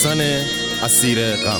داستان اسیر غم.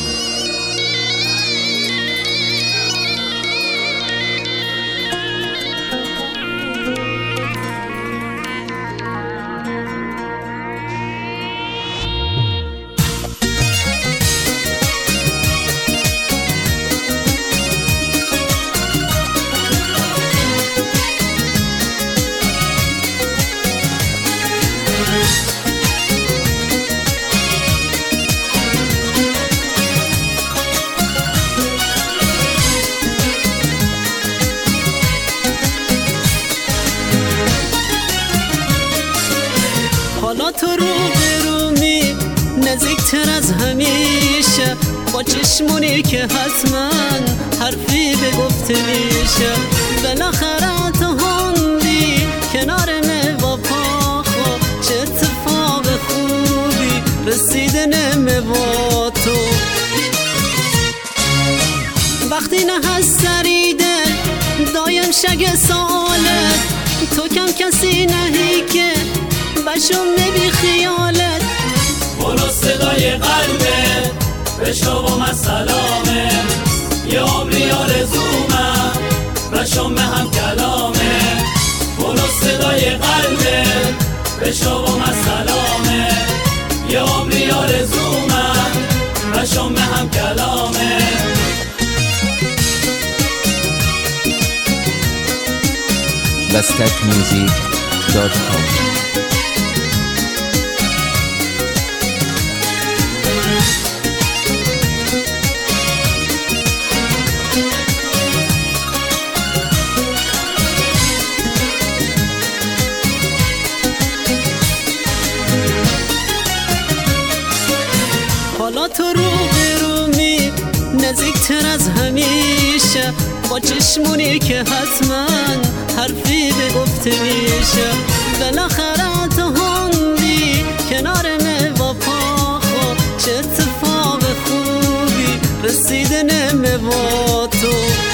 حالا تو رو به رومی نزدیکتر از همیشه، با چشمونی که حتما حرفی به گفته میشه. بالاخره تو هندی کنار با پاخو، چه اتفاق خوبی رسیدن با تو. وقتی نه هست سریده دایم شگ سالت، تو کم کسی نهی که بشم بی خیالت. برو صدای قلبه بشو من سلامه، یه عمری آرزومم بشم هم کلامه. برو صدای قلبه بشو من سلامه، یه عمری آرزومم بشم هم کلامه. bastakmusic.com. حالا تو رو به رومی نزدیکتر از همیشه، با چشمونی که حتما حرفی به گفته میشه. بالاخره تو هندی کنار با پاخو، چه اتفاق خوبی رسیدن با تو.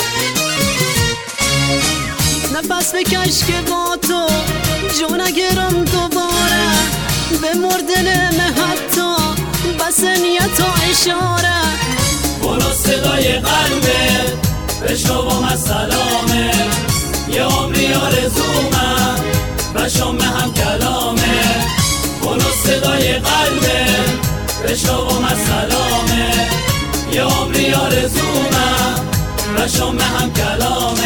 نفس بکش که با تو جون گرم دوباره، به مردن حتی بس نیت و اشاره. برو صدای قلبه بشو من سلامه، یه عمری آرزومم بشم هم کلامه. برو صدای قلبه بشو من سلامه، یه عمری آرزومم بشم هم کلامه.